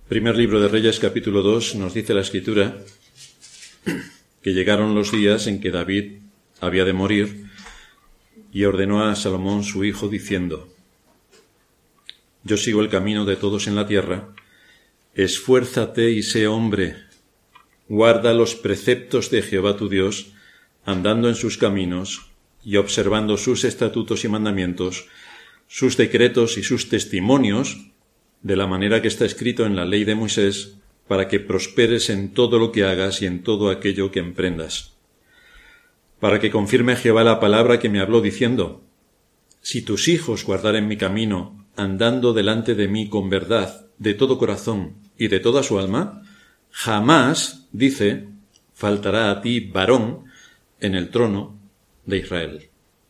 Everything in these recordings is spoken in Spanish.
Primer libro de Reyes, capítulo 2, nos dice la Escritura que llegaron los días en que David había de morir y ordenó a Salomón su hijo diciendo: Yo sigo el camino de todos en la tierra, esfuérzate y sé hombre, guarda los preceptos de Jehová tu Dios, andando en sus caminos y observando sus estatutos y mandamientos, sus decretos y sus testimonios, de la manera que está escrito en la ley de Moisés, para que prosperes en todo lo que hagas y en todo aquello que emprendas. Para que confirme Jehová la palabra que me habló diciendo: Si tus hijos guardaren mi camino, andando delante de mí con verdad, de todo corazón y de toda su alma, jamás, dice, faltará a ti varón en el trono de Israel.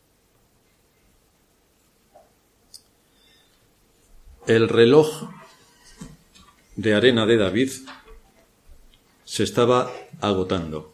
El reloj de arena de David se estaba agotando.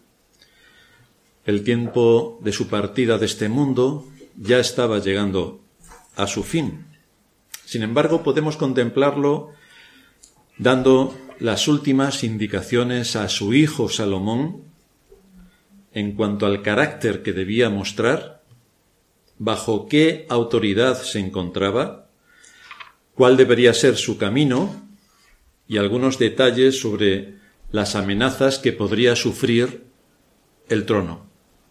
El tiempo de su partida de este mundo ya estaba llegando a su fin. Sin embargo, podemos contemplarlo dando las últimas indicaciones a su hijo Salomón en cuanto al carácter que debía mostrar, bajo qué autoridad se encontraba, cuál debería ser su camino y algunos detalles sobre las amenazas que podría sufrir el trono.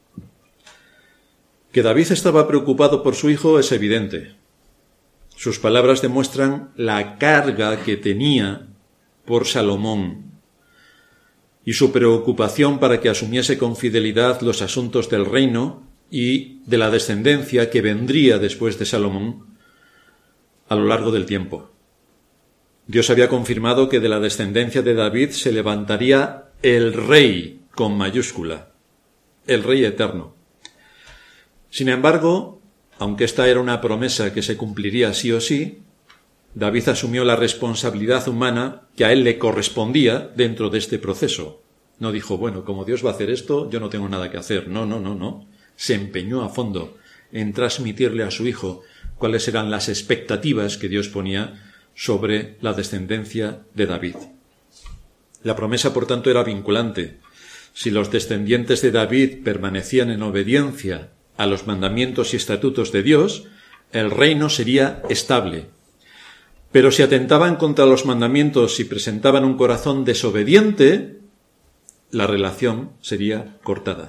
Que David estaba preocupado por su hijo es evidente. Sus palabras demuestran la carga que tenía por Salomón y su preocupación para que asumiese con fidelidad los asuntos del reino y de la descendencia que vendría después de Salomón a lo largo del tiempo. Dios había confirmado que de la descendencia de David se levantaría el Rey con mayúscula, el Rey eterno. Sin embargo, aunque esta era una promesa que se cumpliría sí o sí, David asumió la responsabilidad humana que a él le correspondía dentro de este proceso. No dijo, bueno, como Dios va a hacer esto, yo no tengo nada que hacer. No. Se empeñó a fondo en transmitirle a su hijo cuáles eran las expectativas que Dios ponía sobre la descendencia de David. La promesa, por tanto, era vinculante. Si los descendientes de David permanecían en obediencia a los mandamientos y estatutos de Dios, el reino sería estable. Pero si atentaban contra los mandamientos y presentaban un corazón desobediente, la relación sería cortada.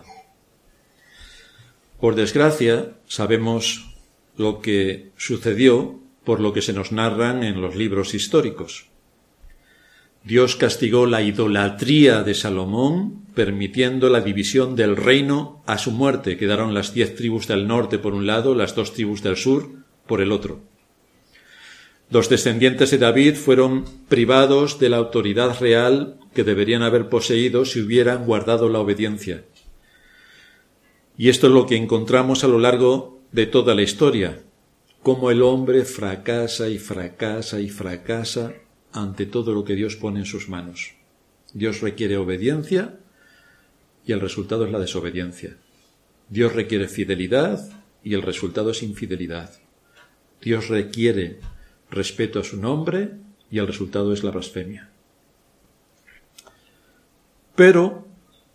Por desgracia, sabemos lo que sucedió por lo que se nos narran en los libros históricos. Dios castigó la idolatría de Salomón, permitiendo la división del reino a su muerte. Quedaron las 10 tribus del norte por un lado, las 2 tribus del sur por el otro. Los descendientes de David fueron privados de la autoridad real que deberían haber poseído si hubieran guardado la obediencia. Y esto es lo que encontramos a lo largo de toda la historia, cómo el hombre fracasa y fracasa y fracasa ante todo lo que Dios pone en sus manos. Dios requiere obediencia y el resultado es la desobediencia. Dios requiere fidelidad y el resultado es infidelidad. Dios requiere respeto a su nombre y el resultado es la blasfemia. Pero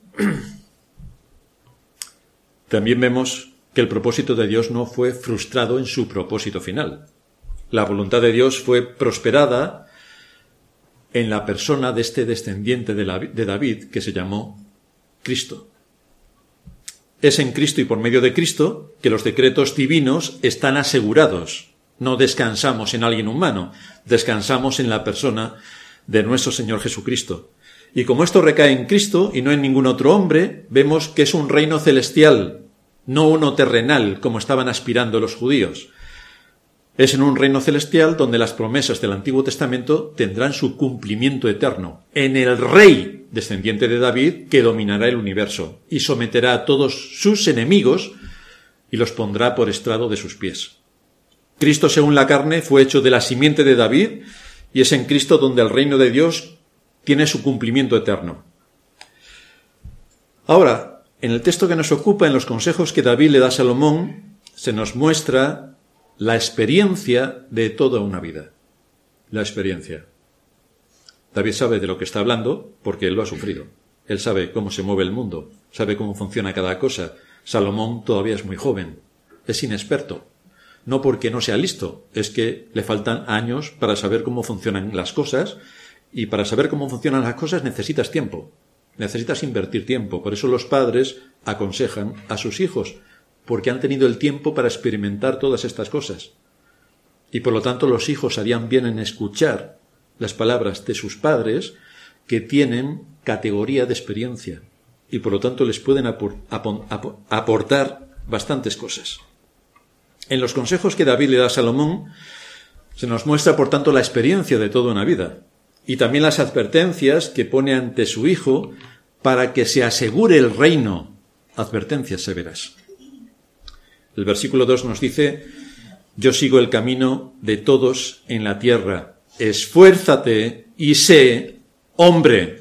también vemos que el propósito de Dios no fue frustrado en su propósito final. La voluntad de Dios fue prosperada en la persona de este descendiente de David que se llamó Cristo. Es en Cristo y por medio de Cristo que los decretos divinos están asegurados. No descansamos en alguien humano, descansamos en la persona de nuestro Señor Jesucristo. Y como esto recae en Cristo y no en ningún otro hombre, vemos que es un reino celestial, no uno terrenal, como estaban aspirando los judíos. Es en un reino celestial donde las promesas del Antiguo Testamento tendrán su cumplimiento eterno, en el Rey descendiente de David que dominará el universo y someterá a todos sus enemigos y los pondrá por estrado de sus pies. Cristo, según la carne, fue hecho de la simiente de David y es en Cristo donde el reino de Dios tiene su cumplimiento eterno. Ahora, en el texto que nos ocupa, en los consejos que David le da a Salomón, se nos muestra la experiencia de toda una vida. La experiencia. David sabe de lo que está hablando porque él lo ha sufrido. Él sabe cómo se mueve el mundo, sabe cómo funciona cada cosa. Salomón todavía es muy joven, es inexperto. No porque no sea listo, es que le faltan años para saber cómo funcionan las cosas, y para saber cómo funcionan las cosas necesitas tiempo, necesitas invertir tiempo. Por eso los padres aconsejan a sus hijos, porque han tenido el tiempo para experimentar todas estas cosas. Y por lo tanto los hijos harían bien en escuchar las palabras de sus padres, que tienen categoría de experiencia, y por lo tanto les pueden aportar bastantes cosas. En los consejos que David le da a Salomón se nos muestra, por tanto, la experiencia de toda una vida y también las advertencias que pone ante su hijo para que se asegure el reino, advertencias severas. El versículo 2 nos dice: yo sigo el camino de todos en la tierra, esfuérzate y sé hombre.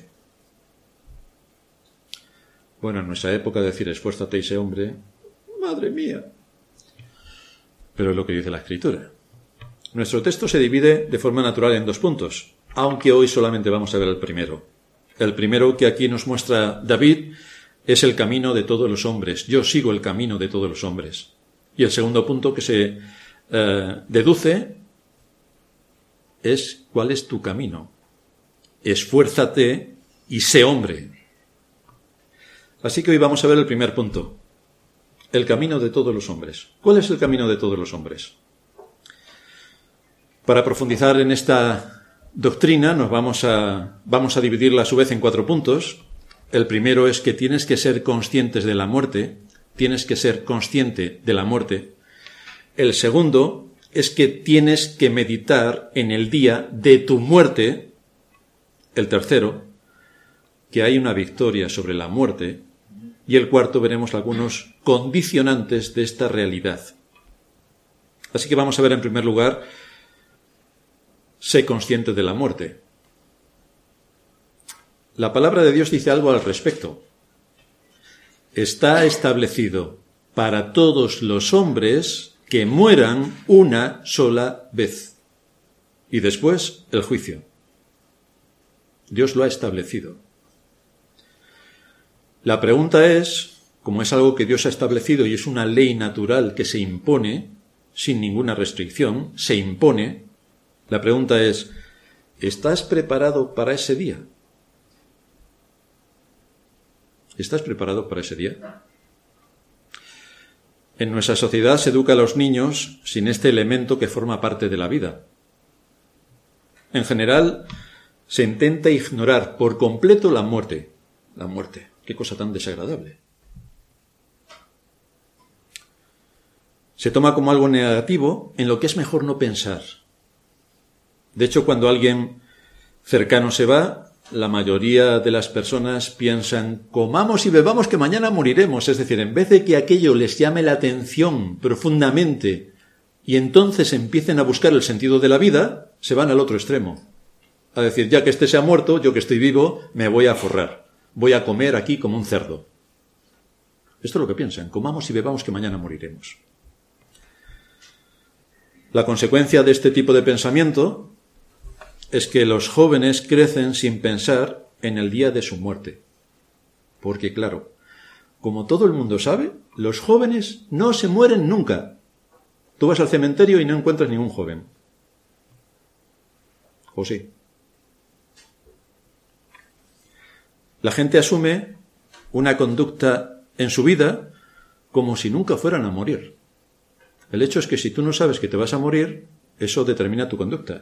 Bueno, en nuestra época decir esfuérzate y sé hombre, madre mía. Pero es lo que dice la Escritura. Nuestro texto se divide de forma natural en dos puntos, aunque hoy solamente vamos a ver el primero. El primero que aquí nos muestra David es el camino de todos los hombres. Yo sigo el camino de todos los hombres. Y el segundo punto que se deduce es cuál es tu camino. Esfuérzate y sé hombre. Así que hoy vamos a ver el primer punto. El camino de todos los hombres. ¿Cuál es el camino de todos los hombres? Para profundizar en esta doctrina vamos a dividirla a su vez en 4 puntos. El primero es que tienes que ser conscientes de la muerte. Tienes que ser consciente de la muerte. El segundo es que tienes que meditar en el día de tu muerte. El tercero, que hay una victoria sobre la muerte. Y el cuarto, veremos algunos condicionantes de esta realidad. Así que vamos a ver en primer lugar, sé consciente de la muerte. La palabra de Dios dice algo al respecto. Está establecido para todos los hombres que mueran una sola vez. Y después el juicio. Dios lo ha establecido. La pregunta es, como es algo que Dios ha establecido y es una ley natural que se impone, sin ninguna restricción, se impone, la pregunta es, ¿estás preparado para ese día? ¿Estás preparado para ese día? En nuestra sociedad se educa a los niños sin este elemento que forma parte de la vida. En general, se intenta ignorar por completo la muerte. La muerte. Qué cosa tan desagradable. Se toma como algo negativo en lo que es mejor no pensar. De hecho, cuando alguien cercano se va, la mayoría de las personas piensan, comamos y bebamos que mañana moriremos. Es decir, en vez de que aquello les llame la atención profundamente y entonces empiecen a buscar el sentido de la vida, se van al otro extremo. A decir, ya que este se ha muerto, yo que estoy vivo, me voy a forrar. Voy a comer aquí como un cerdo. Esto es lo que piensan. Comamos y bebamos que mañana moriremos. La consecuencia de este tipo de pensamiento es que los jóvenes crecen sin pensar en el día de su muerte. Porque, claro, como todo el mundo sabe, los jóvenes no se mueren nunca. Tú vas al cementerio y no encuentras ningún joven. ¿O sí? La gente asume una conducta en su vida como si nunca fueran a morir. El hecho es que si tú no sabes que te vas a morir, eso determina tu conducta.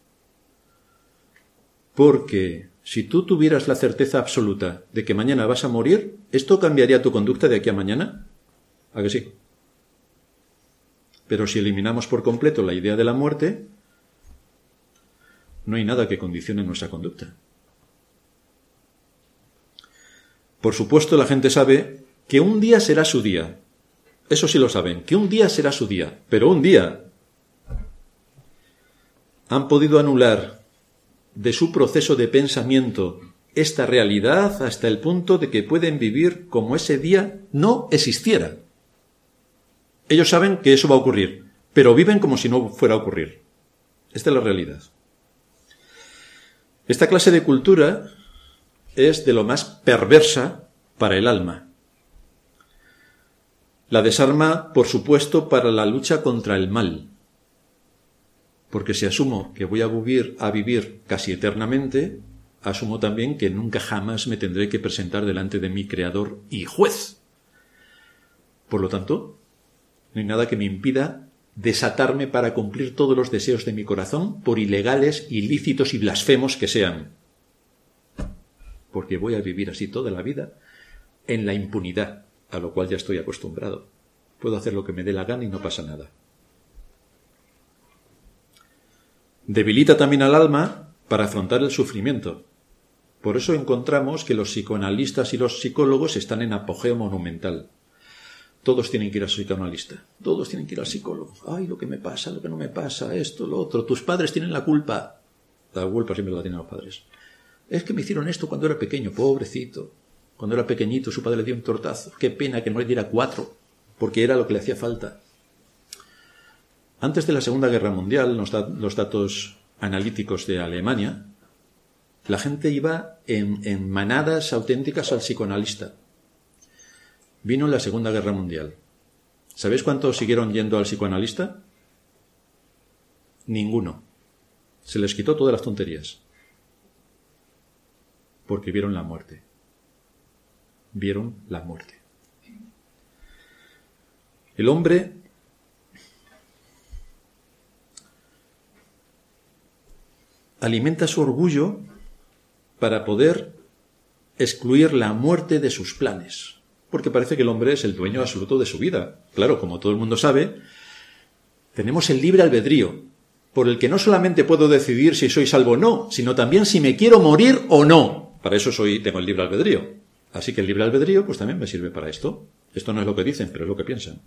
Porque si tú tuvieras la certeza absoluta de que mañana vas a morir, ¿esto cambiaría tu conducta de aquí a mañana? ¿A que sí? Pero si eliminamos por completo la idea de la muerte, no hay nada que condicione nuestra conducta. Por supuesto, la gente sabe que un día será su día. Eso sí lo saben, que un día será su día. Pero un día han podido anular de su proceso de pensamiento esta realidad hasta el punto de que pueden vivir como ese día no existiera. Ellos saben que eso va a ocurrir, pero viven como si no fuera a ocurrir. Esta es la realidad. Esta clase de cultura es de lo más perversa para el alma. La desarma, por supuesto, para la lucha contra el mal. Porque si asumo que voy a vivir casi eternamente, asumo también que nunca jamás me tendré que presentar delante de mi Creador y Juez. Por lo tanto, no hay nada que me impida desatarme para cumplir todos los deseos de mi corazón, por ilegales, ilícitos y blasfemos que sean. Porque voy a vivir así toda la vida en la impunidad, a lo cual ya estoy acostumbrado. Puedo hacer lo que me dé la gana y no pasa nada. Debilita también al alma para afrontar el sufrimiento. Por eso encontramos que los psicoanalistas y los psicólogos están en apogeo monumental. Todos tienen que ir al psicoanalista, todos tienen que ir al psicólogo. Ay, lo que me pasa, lo que no me pasa, esto, lo otro. Tus padres tienen la culpa. La culpa siempre la tienen los padres. Es que me hicieron esto cuando era pequeño, pobrecito. Cuando era pequeñito su padre le dio un tortazo. Qué pena que no le diera 4, porque era lo que le hacía falta. Antes de la Segunda Guerra Mundial, los datos analíticos de Alemania, la gente iba en manadas auténticas al psicoanalista. Vino la Segunda Guerra Mundial. ¿Sabéis cuántos siguieron yendo al psicoanalista? Ninguno. Se les quitó todas las tonterías. Porque vieron la muerte. Vieron la muerte. El hombre alimenta su orgullo para poder excluir la muerte de sus planes. Porque parece que el hombre es el dueño absoluto de su vida. Claro, como todo el mundo sabe, tenemos el libre albedrío, por el que no solamente puedo decidir si soy salvo o no, sino también si me quiero morir o no. Para eso tengo el libre albedrío. Así que el libre albedrío pues también me sirve para esto. Esto no es lo que dicen, pero es lo que piensan.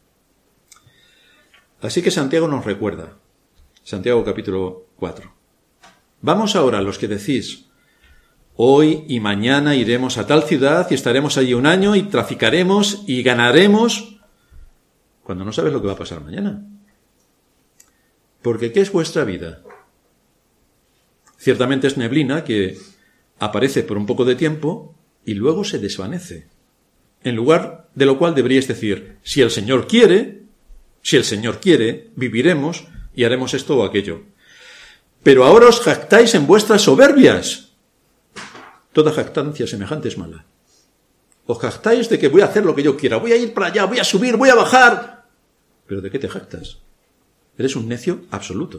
Así que Santiago nos recuerda. Santiago capítulo 4. Vamos ahora, los que decís, hoy y mañana iremos a tal ciudad y estaremos allí un año y traficaremos y ganaremos, cuando no sabes lo que va a pasar mañana. Porque ¿qué es vuestra vida? Ciertamente es neblina que aparece por un poco de tiempo y luego se desvanece. En lugar de lo cual deberíais decir, si el Señor quiere, viviremos y haremos esto o aquello. Pero ahora os jactáis en vuestras soberbias. Toda jactancia semejante es mala. Os jactáis de que voy a hacer lo que yo quiera, voy a ir para allá, voy a subir, voy a bajar. ¿Pero de qué te jactas? Eres un necio absoluto.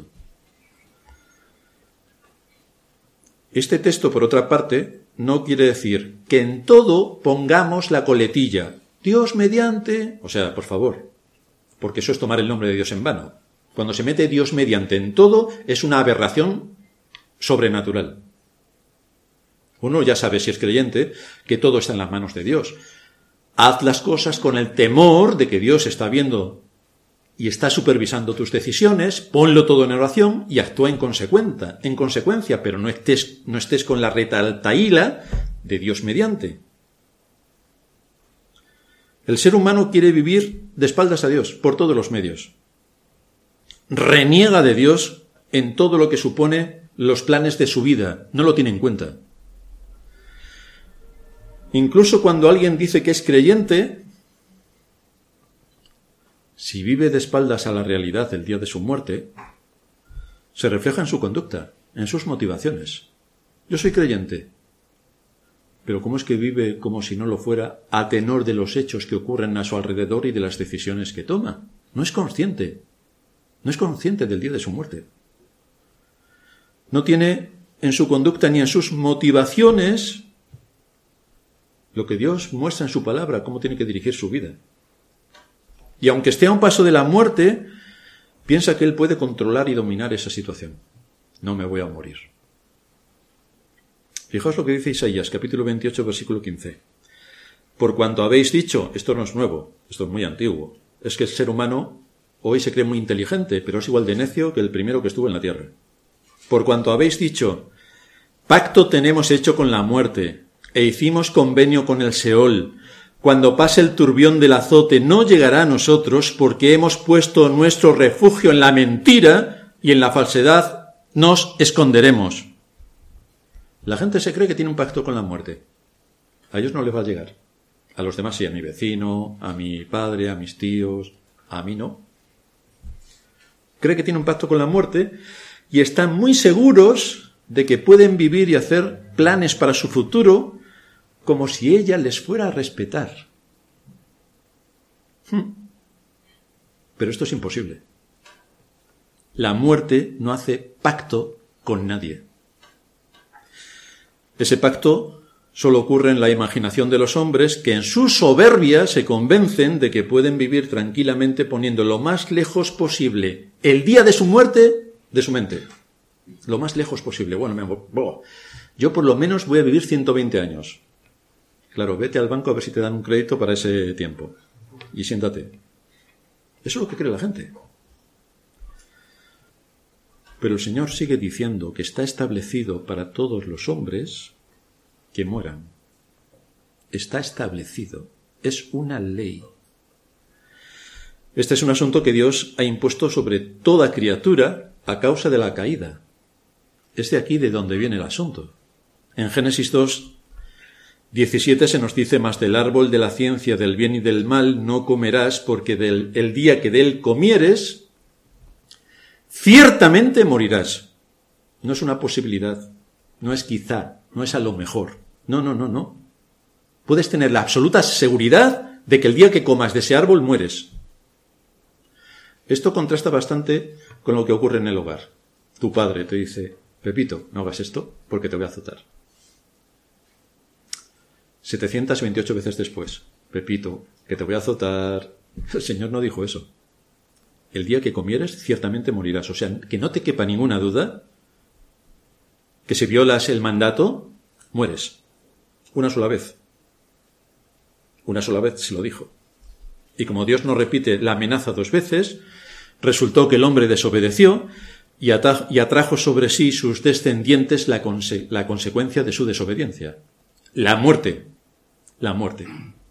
Este texto, por otra parte, no quiere decir que en todo pongamos la coletilla. Dios mediante... O sea, por favor, porque eso es tomar el nombre de Dios en vano. Cuando se mete Dios mediante en todo, es una aberración sobrenatural. Uno ya sabe, si es creyente, que todo está en las manos de Dios. Haz las cosas con el temor de que Dios está viendo y está supervisando tus decisiones, ponlo todo en oración y actúa en consecuencia, pero no estés con la retahíla de Dios mediante. El ser humano quiere vivir de espaldas a Dios por todos los medios. Reniega de Dios en todo lo que supone los planes de su vida, no lo tiene en cuenta. Incluso cuando alguien dice que es creyente, si vive de espaldas a la realidad el día de su muerte, se refleja en su conducta, en sus motivaciones. Yo soy creyente, pero ¿cómo es que vive como si no lo fuera a tenor de los hechos que ocurren a su alrededor y de las decisiones que toma? No es consciente del día de su muerte. No tiene en su conducta ni en sus motivaciones lo que Dios muestra en su palabra, cómo tiene que dirigir su vida. Y aunque esté a un paso de la muerte, piensa que él puede controlar y dominar esa situación. No me voy a morir. Fijaos lo que dice Isaías, capítulo 28, versículo 15. Por cuanto habéis dicho, esto no es nuevo, esto es muy antiguo, es que el ser humano hoy se cree muy inteligente, pero es igual de necio que el primero que estuvo en la tierra. Por cuanto habéis dicho, pacto tenemos hecho con la muerte, e hicimos convenio con el Seol. Cuando pase el turbión del azote no llegará a nosotros, porque hemos puesto nuestro refugio en la mentira y en la falsedad nos esconderemos. La gente se cree que tiene un pacto con la muerte. A ellos no les va a llegar. A los demás sí, a mi vecino, a mi padre, a mis tíos, a mí no. Cree que tiene un pacto con la muerte y están muy seguros de que pueden vivir y hacer planes para su futuro como si ella les fuera a respetar. Pero esto es imposible. La muerte no hace pacto con nadie. Ese pacto solo ocurre en la imaginación de los hombres que en su soberbia se convencen de que pueden vivir tranquilamente poniendo lo más lejos posible el día de su muerte de su mente. Lo más lejos posible. Bueno, yo por lo menos voy a vivir 120 años. Claro, vete al banco a ver si te dan un crédito para ese tiempo. Y siéntate. Eso es lo que cree la gente. Pero el Señor sigue diciendo que está establecido para todos los hombres que mueran. Está establecido. Es una ley. Este es un asunto que Dios ha impuesto sobre toda criatura a causa de la caída. Es de aquí de donde viene el asunto. En Génesis 2:17 se nos dice: mas del árbol de la ciencia del bien y del mal no comerás, porque el día que de él comieres, ciertamente morirás. No es una posibilidad, no es quizá, no es a lo mejor. No. Puedes tener la absoluta seguridad de que el día que comas de ese árbol mueres. Esto contrasta bastante con lo que ocurre en el hogar. Tu padre te dice: Pepito, no hagas esto porque te voy a azotar. 728 veces después: Pepito, que te voy a azotar. El Señor no dijo eso. El día que comieres, ciertamente morirás. O sea, que no te quepa ninguna duda que si violas el mandato, mueres. Una sola vez. Una sola vez se lo dijo. Y como Dios no repite la amenaza 2 veces, resultó que el hombre desobedeció y atrajo sobre sí sus descendientes la consecuencia de su desobediencia. La muerte. La muerte.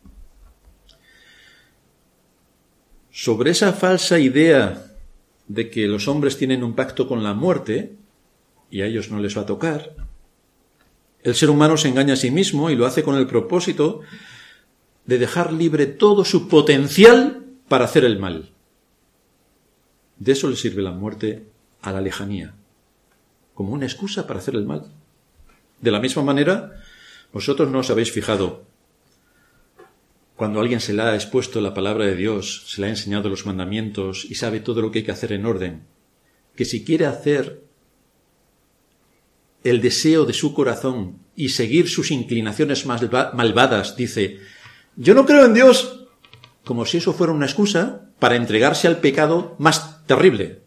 Sobre esa falsa idea de que los hombres tienen un pacto con la muerte y a ellos no les va a tocar, el ser humano se engaña a sí mismo y lo hace con el propósito de dejar libre todo su potencial para hacer el mal. De eso le sirve la muerte a la lejanía, como una excusa para hacer el mal. De la misma manera, vosotros no os habéis fijado, cuando alguien se le ha expuesto la palabra de Dios, se le ha enseñado los mandamientos y sabe todo lo que hay que hacer en orden, que si quiere hacer el deseo de su corazón y seguir sus inclinaciones malvadas, dice: yo no creo en Dios, como si eso fuera una excusa para entregarse al pecado más terrible.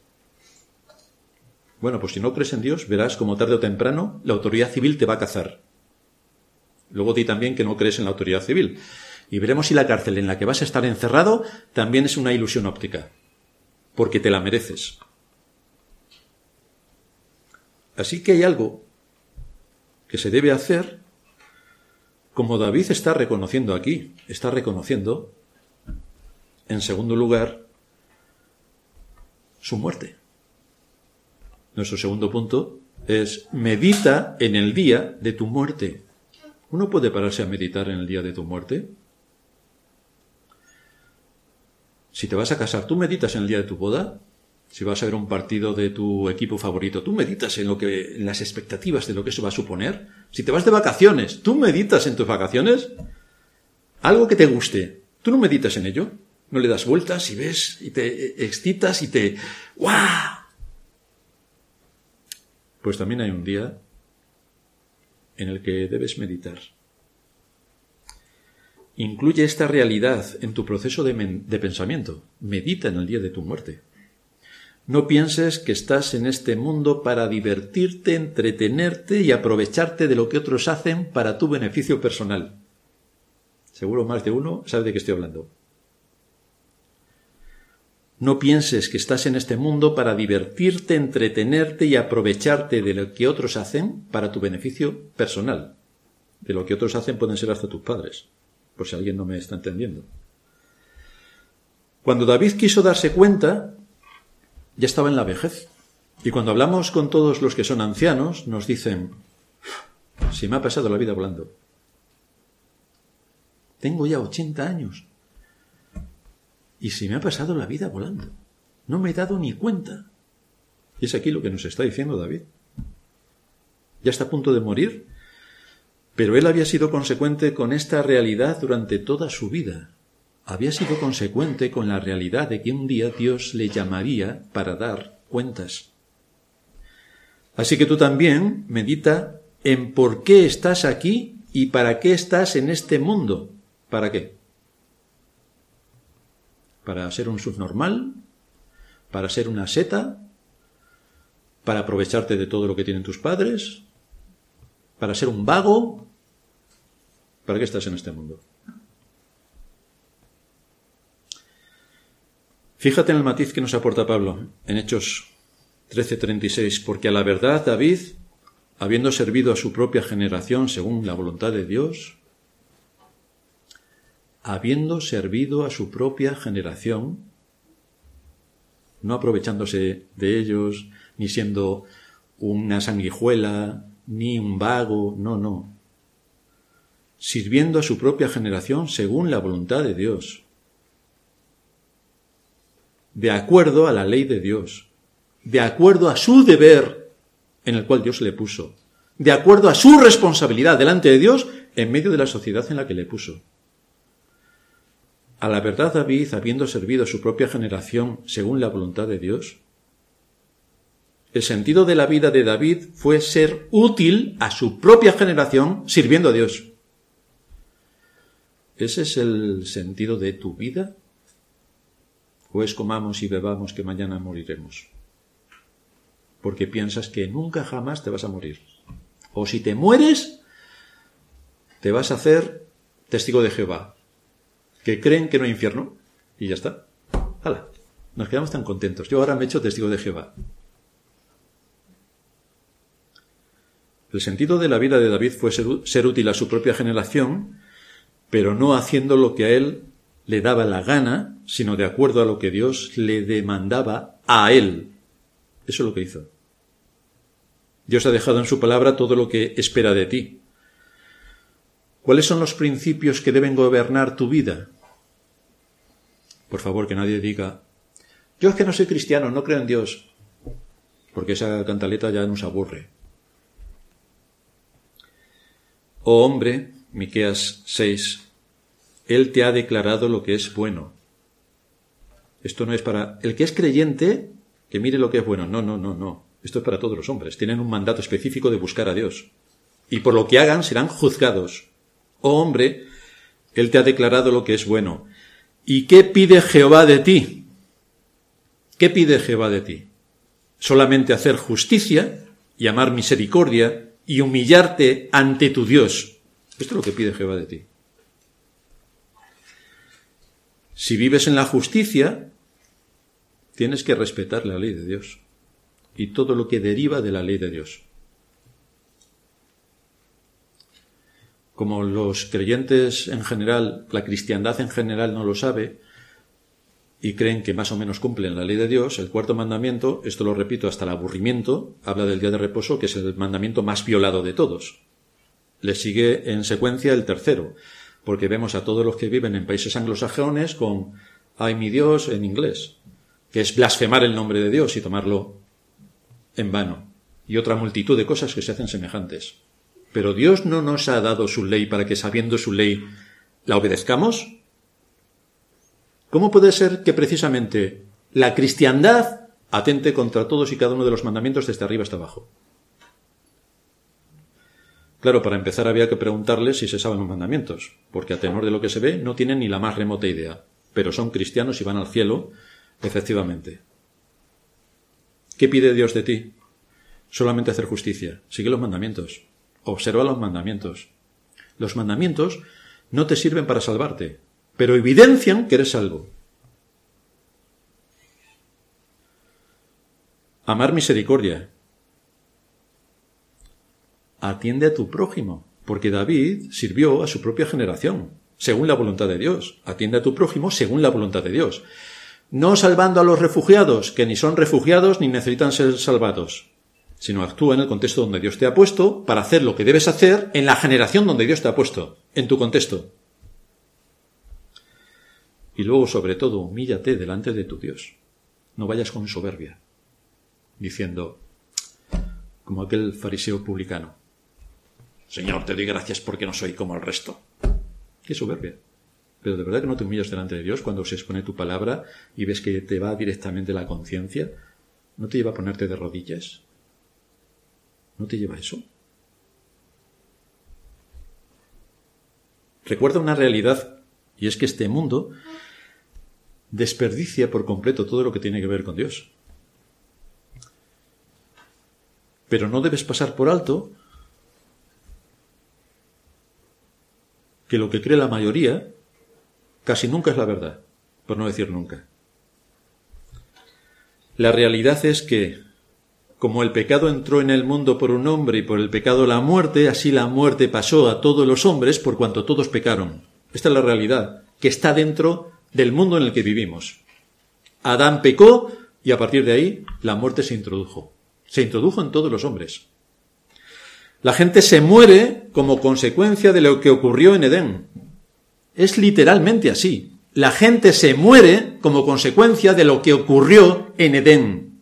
Bueno, pues si no crees en Dios, verás como tarde o temprano la autoridad civil te va a cazar. Luego di también que no crees en la autoridad civil. Y veremos si la cárcel en la que vas a estar encerrado también es una ilusión óptica, porque te la mereces. Así que hay algo que se debe hacer, como David está reconociendo aquí. Está reconociendo, en segundo lugar, su muerte. Nuestro segundo punto es: medita en el día de tu muerte. ¿Uno puede pararse a meditar en el día de tu muerte? Si te vas a casar, ¿tú meditas en el día de tu boda? Si vas a ver un partido de tu equipo favorito, ¿tú meditas en las expectativas de lo que eso va a suponer? Si te vas de vacaciones, ¿tú meditas en tus vacaciones? Algo que te guste, ¿tú no meditas en ello? ¿No le das vueltas y ves y te excitas y te... ¡guau! Pues también hay un día en el que debes meditar. Incluye esta realidad en tu proceso de pensamiento. Medita en el día de tu muerte. No pienses que estás en este mundo para divertirte, entretenerte y aprovecharte de lo que otros hacen para tu beneficio personal. Seguro más de uno sabe de qué estoy hablando. No pienses que estás en este mundo para divertirte, entretenerte y aprovecharte de lo que otros hacen para tu beneficio personal. De lo que otros hacen pueden ser hasta tus padres, por si alguien no me está entendiendo. Cuando David quiso darse cuenta, ya estaba en la vejez. Y cuando hablamos con todos los que son ancianos, nos dicen: Se me ha pasado la vida volando. Tengo ya 80 años. Y se me ha pasado la vida volando. No me he dado ni cuenta. Y es aquí lo que nos está diciendo David. Ya está a punto de morir, pero él había sido consecuente con esta realidad durante toda su vida. Había sido consecuente con la realidad de que un día Dios le llamaría para dar cuentas. Así que tú también medita en por qué estás aquí y para qué estás en este mundo. ¿Para qué? ¿Para ser un subnormal? ¿Para ser una seta? ¿Para aprovecharte de todo lo que tienen tus padres? ¿Para ser un vago? ¿Para qué estás en este mundo? Fíjate en el matiz que nos aporta Pablo en Hechos 13:36, porque a la verdad David, habiendo servido a su propia generación según la voluntad de Dios, habiendo servido a su propia generación, no aprovechándose de ellos, ni siendo una sanguijuela, ni un vago, no. Sirviendo a su propia generación según la voluntad de Dios, de acuerdo a la ley de Dios, de acuerdo a su deber en el cual Dios le puso, de acuerdo a su responsabilidad delante de Dios en medio de la sociedad en la que le puso. A la verdad David, habiendo servido a su propia generación según la voluntad de Dios, el sentido de la vida de David fue ser útil a su propia generación sirviendo a Dios. ¿Ese es el sentido de tu vida? ¿O es comamos y bebamos que mañana moriremos? Porque piensas que nunca jamás te vas a morir. O si te mueres, te vas a hacer testigo de Jehová, que creen que no hay infierno, y ya está. ¡Hala! Nos quedamos tan contentos. Yo ahora me he hecho testigo de Jehová. El sentido de la vida de David fue ser útil a su propia generación, pero no haciendo lo que a él le daba la gana, sino de acuerdo a lo que Dios le demandaba a él. Eso es lo que hizo. Dios ha dejado en su palabra todo lo que espera de ti. ¿Cuáles son los principios que deben gobernar tu vida? Por favor, que nadie diga, yo es que no soy cristiano, no creo en Dios, porque esa cantaleta ya nos aburre. Oh hombre, Miqueas 6, Él te ha declarado lo que es bueno. Esto no es para el que es creyente, que mire lo que es bueno. No. Esto es para todos los hombres. Tienen un mandato específico de buscar a Dios. Y por lo que hagan serán juzgados. Oh hombre, Él te ha declarado lo que es bueno. ¿Y qué pide Jehová de ti? ¿Qué pide Jehová de ti? Solamente hacer justicia y amar misericordia y humillarte ante tu Dios. Esto es lo que pide Jehová de ti. Si vives en la justicia, tienes que respetar la ley de Dios y todo lo que deriva de la ley de Dios. Como los creyentes en general, la cristiandad en general no lo sabe y creen que más o menos cumplen la ley de Dios, el cuarto mandamiento, esto lo repito hasta el aburrimiento, habla del día de reposo, que es el mandamiento más violado de todos. Le sigue en secuencia el tercero, porque vemos a todos los que viven en países anglosajones con «ay mi Dios» en inglés, que es blasfemar el nombre de Dios y tomarlo en vano, y otra multitud de cosas que se hacen semejantes. Pero Dios no nos ha dado su ley para que, sabiendo su ley, la obedezcamos. ¿Cómo puede ser que precisamente la cristiandad atente contra todos y cada uno de los mandamientos desde arriba hasta abajo? Claro, para empezar había que preguntarles si se saben los mandamientos, porque a tenor de lo que se ve no tienen ni la más remota idea, pero son cristianos y van al cielo, efectivamente. ¿Qué pide Dios de ti? Solamente hacer justicia. Sigue los mandamientos. Observa los mandamientos. Los mandamientos no te sirven para salvarte, pero evidencian que eres salvo. Amar misericordia. Atiende a tu prójimo, porque David sirvió a su propia generación, según la voluntad de Dios. Atiende a tu prójimo según la voluntad de Dios. No salvando a los refugiados, que ni son refugiados ni necesitan ser salvados, sino actúa en el contexto donde Dios te ha puesto para hacer lo que debes hacer en la generación donde Dios te ha puesto, en tu contexto. Y luego, sobre todo, humíllate delante de tu Dios. No vayas con soberbia, diciendo, como aquel fariseo publicano, Señor, te doy gracias porque no soy como el resto. Qué soberbia. Pero de verdad que no te humillas delante de Dios cuando se expone tu palabra y ves que te va directamente la conciencia. ¿No te lleva a ponerte de rodillas? ¿No te lleva a eso? Recuerda una realidad, y es que este mundo desperdicia por completo todo lo que tiene que ver con Dios. Pero no debes pasar por alto que lo que cree la mayoría casi nunca es la verdad, por no decir nunca. La realidad es que, como el pecado entró en el mundo por un hombre y por el pecado la muerte, así la muerte pasó a todos los hombres por cuanto todos pecaron. Esta es la realidad, que está dentro del mundo en el que vivimos. Adán pecó y a partir de ahí la muerte se introdujo. Se introdujo en todos los hombres. La gente se muere como consecuencia de lo que ocurrió en Edén. Es literalmente así. La gente se muere como consecuencia de lo que ocurrió en Edén.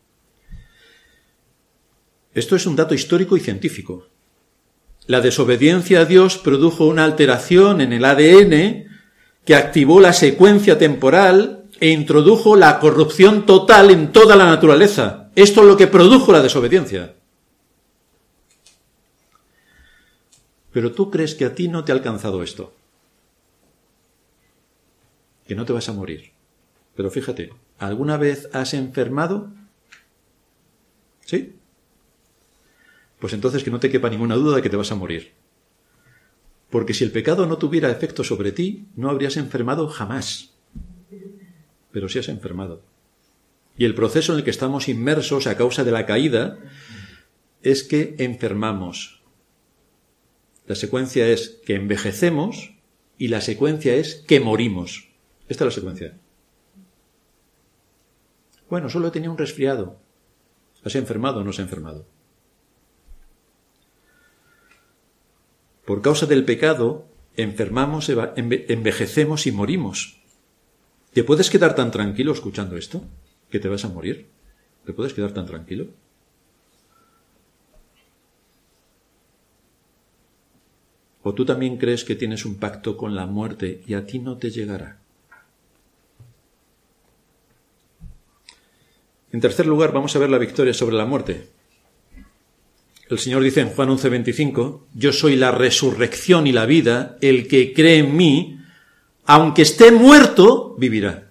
Esto es un dato histórico y científico. La desobediencia a Dios produjo una alteración en el ADN que activó la secuencia temporal e introdujo la corrupción total en toda la naturaleza. Esto es lo que produjo la desobediencia. Pero tú crees que a ti no te ha alcanzado esto. Que no te vas a morir. Pero fíjate, ¿alguna vez has enfermado? ¿Sí? Pues entonces que no te quepa ninguna duda de que te vas a morir. Porque si el pecado no tuviera efecto sobre ti, no habrías enfermado jamás. Pero sí has enfermado. Y el proceso en el que estamos inmersos a causa de la caída es que enfermamos. La secuencia es que envejecemos y la secuencia es que morimos. Esta es la secuencia. Bueno, solo he tenido un resfriado. ¿Has enfermado o no has enfermado? Por causa del pecado, enfermamos, envejecemos y morimos. ¿Te puedes quedar tan tranquilo escuchando esto? ¿Que te vas a morir? ¿Te puedes quedar tan tranquilo? ¿O tú también crees que tienes un pacto con la muerte y a ti no te llegará? En tercer lugar, vamos a ver la victoria sobre la muerte. El Señor dice en Juan 11:25, yo soy la resurrección y la vida, el que cree en mí, aunque esté muerto, vivirá.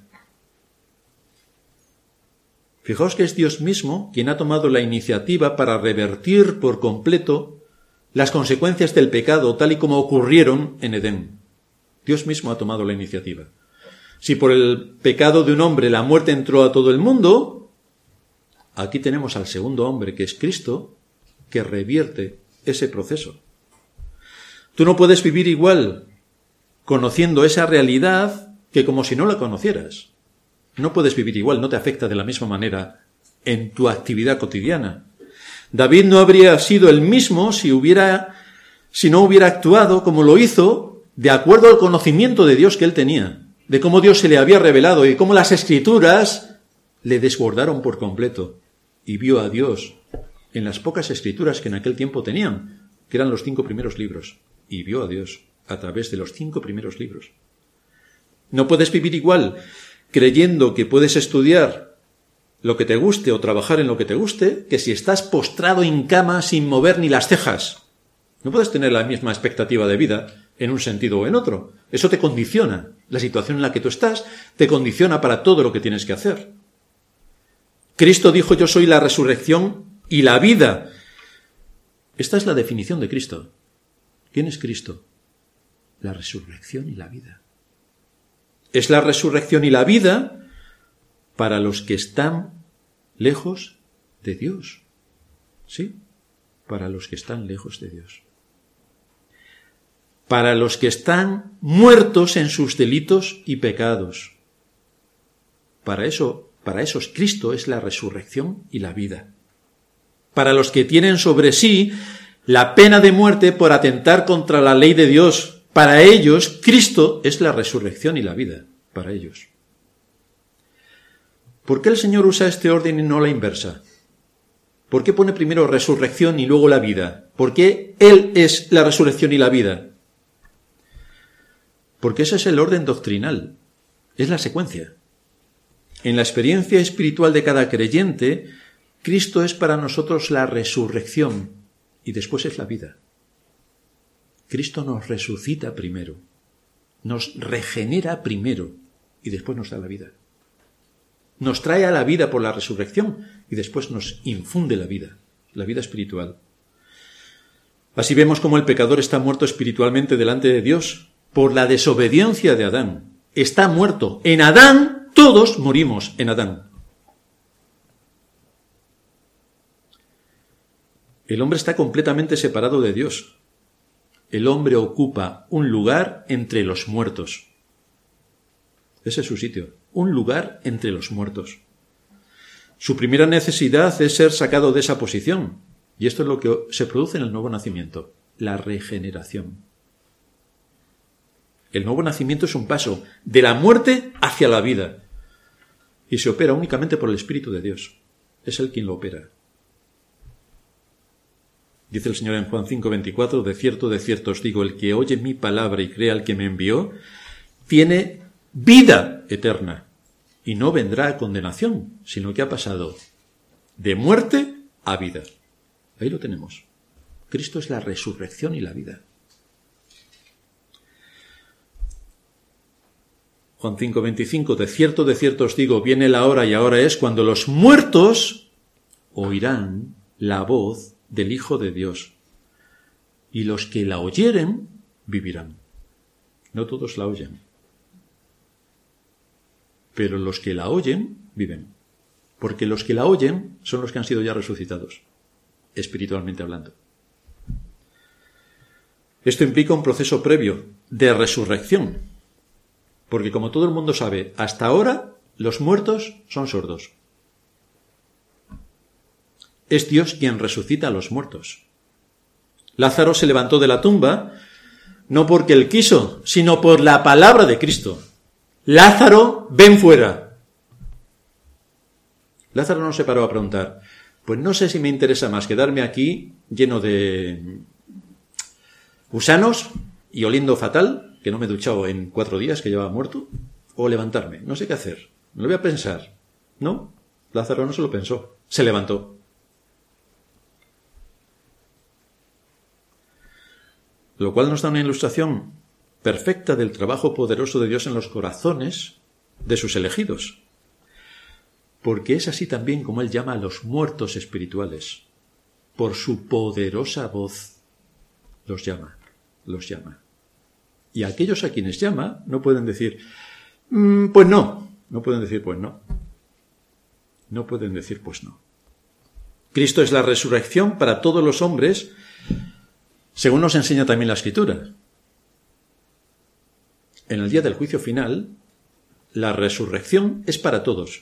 Fijaos que es Dios mismo quien ha tomado la iniciativa para revertir por completo las consecuencias del pecado tal y como ocurrieron en Edén. Dios mismo ha tomado la iniciativa. Si por el pecado de un hombre la muerte entró a todo el mundo, aquí tenemos al segundo hombre, que es Cristo, que revierte ese proceso. Tú no puedes vivir igual conociendo esa realidad que como si no la conocieras. No puedes vivir igual, no te afecta de la misma manera en tu actividad cotidiana. David no habría sido el mismo si no hubiera actuado como lo hizo, de acuerdo al conocimiento de Dios que él tenía, de cómo Dios se le había revelado y cómo las Escrituras le desbordaron por completo. Y vio a Dios en las pocas Escrituras que en aquel tiempo tenían, que eran los 5 primeros libros. Y vio a Dios a través de los 5 primeros libros. No puedes vivir igual creyendo que puedes estudiar lo que te guste o trabajar en lo que te guste, que si estás postrado en cama sin mover ni las cejas. No puedes tener la misma expectativa de vida en un sentido o en otro. Eso te condiciona. La situación en la que tú estás te condiciona para todo lo que tienes que hacer. Cristo dijo, yo soy la resurrección y la vida. Esta es la definición de Cristo. ¿Quién es Cristo? La resurrección y la vida. Es la resurrección y la vida para los que están lejos de Dios. ¿Sí? Para los que están lejos de Dios. Para los que están muertos en sus delitos y pecados. Para esos Cristo es la resurrección y la vida. para los que tienen sobre sí la pena de muerte por atentar contra la ley de Dios. Para ellos, Cristo es la resurrección y la vida, para ellos. ¿Por qué el Señor usa este orden y no la inversa? ¿Por qué pone primero resurrección y luego la vida? ¿Por qué Él es la resurrección y la vida? Porque ese es el orden doctrinal, es la secuencia. En la experiencia espiritual de cada creyente, Cristo es para nosotros la resurrección y después es la vida. Cristo nos resucita primero, nos regenera primero y después nos da la vida. Nos trae a la vida por la resurrección y después nos infunde la vida espiritual. Así vemos cómo el pecador está muerto espiritualmente delante de Dios por la desobediencia de Adán. Está muerto. En Adán, todos morimos en Adán. El hombre está completamente separado de Dios. El hombre ocupa un lugar entre los muertos. Ese es su sitio, un lugar entre los muertos. Su primera necesidad es ser sacado de esa posición, y esto es lo que se produce en el nuevo nacimiento, la regeneración. El nuevo nacimiento es un paso de la muerte hacia la vida, y se opera únicamente por el Espíritu de Dios. Es Él quien lo opera. Dice el Señor en Juan 5:24, de cierto os digo, el que oye mi palabra y crea al que me envió, tiene vida eterna, y no vendrá a condenación, sino que ha pasado de muerte a vida. Ahí lo tenemos. Cristo es la resurrección y la vida. Juan 5:25, de cierto os digo, viene la hora y ahora es cuando los muertos oirán la voz del Hijo de Dios, y los que la oyeren vivirán. No todos la oyen, pero los que la oyen viven, porque los que la oyen son los que han sido ya resucitados, espiritualmente hablando. Esto implica un proceso previo de resurrección, porque como todo el mundo sabe, hasta ahora los muertos son sordos. Es Dios quien resucita a los muertos. Lázaro se levantó de la tumba no porque él quiso, sino por la palabra de Cristo. Lázaro, ven fuera. Lázaro no se paró a preguntar, pues no sé si me interesa más quedarme aquí lleno de gusanos y oliendo fatal, que no me he duchado en 4 días, que llevaba muerto, o levantarme. No sé qué hacer. Me lo voy a pensar. No, Lázaro no se lo pensó. Se levantó. Lo cual nos da una ilustración perfecta del trabajo poderoso de Dios en los corazones de sus elegidos. Porque es así también como Él llama a los muertos espirituales. Por su poderosa voz los llama. Y aquellos a quienes llama no pueden decir, pues no. No pueden decir, pues no. No pueden decir, pues no. Cristo es la resurrección para todos los hombres, según nos enseña también la Escritura. En el día del juicio final, la resurrección es para todos.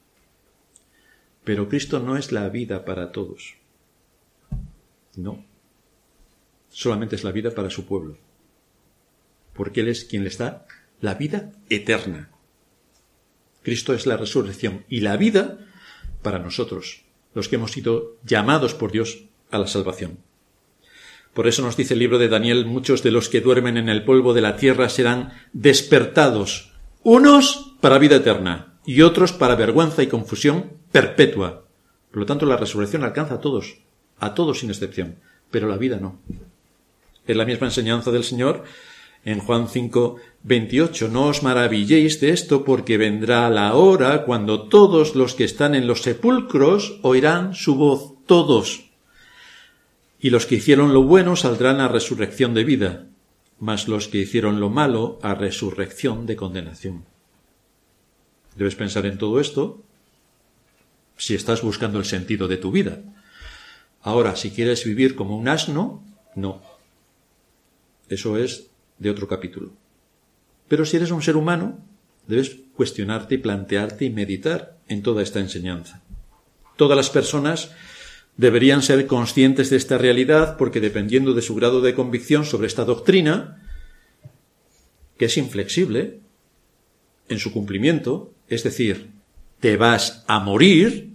Pero Cristo no es la vida para todos. No. Solamente es la vida para su pueblo. Porque Él es quien les da la vida eterna. Cristo es la resurrección y la vida para nosotros, los que hemos sido llamados por Dios a la salvación. Por eso nos dice el libro de Daniel, muchos de los que duermen en el polvo de la tierra serán despertados, unos para vida eterna y otros para vergüenza y confusión perpetua. Por lo tanto, la resurrección alcanza a todos sin excepción, pero la vida no. Es la misma enseñanza del Señor en Juan 5:28. No os maravilléis de esto, porque vendrá la hora cuando todos los que están en los sepulcros oirán su voz, todos. Y los que hicieron lo bueno saldrán a resurrección de vida, mas los que hicieron lo malo a resurrección de condenación. Debes pensar en todo esto si estás buscando el sentido de tu vida. Ahora, si quieres vivir como un asno, no. Eso es de otro capítulo. Pero si eres un ser humano, debes cuestionarte y plantearte y meditar en toda esta enseñanza. Todas las personas deberían ser conscientes de esta realidad porque dependiendo de su grado de convicción sobre esta doctrina, que es inflexible en su cumplimiento, es decir, te vas a morir,